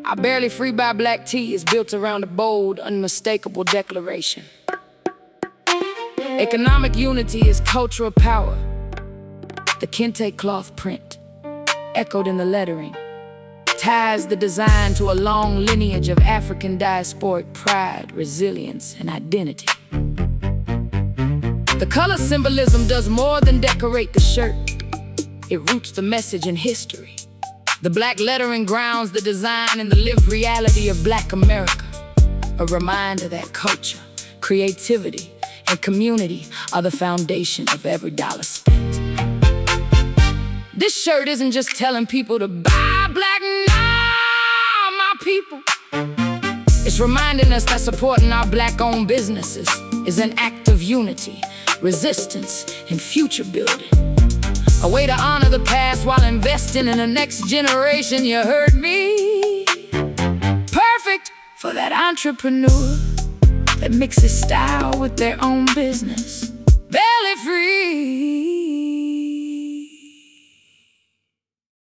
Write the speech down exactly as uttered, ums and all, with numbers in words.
Our barely free by black tea is built around a bold, unmistakable declaration. Economic unity is cultural power. The kente cloth print, echoed in the lettering, ties the design to a long lineage of African diasporic pride, resilience, and identity. The color symbolism does more than decorate the shirt. It roots the message in history. The black lettering grounds the design in the lived reality of Black America, a reminder that culture, creativity, and community are the foundation of every dollar spent. This shirt isn't just telling people to buy black, nah, my people. It's reminding us that supporting our black-owned businesses is an act of unity, resistance, and future building. A way to honor the past while investing in the next generation, you heard me. Perfect for that entrepreneur that mixes style with their own business. Barely free.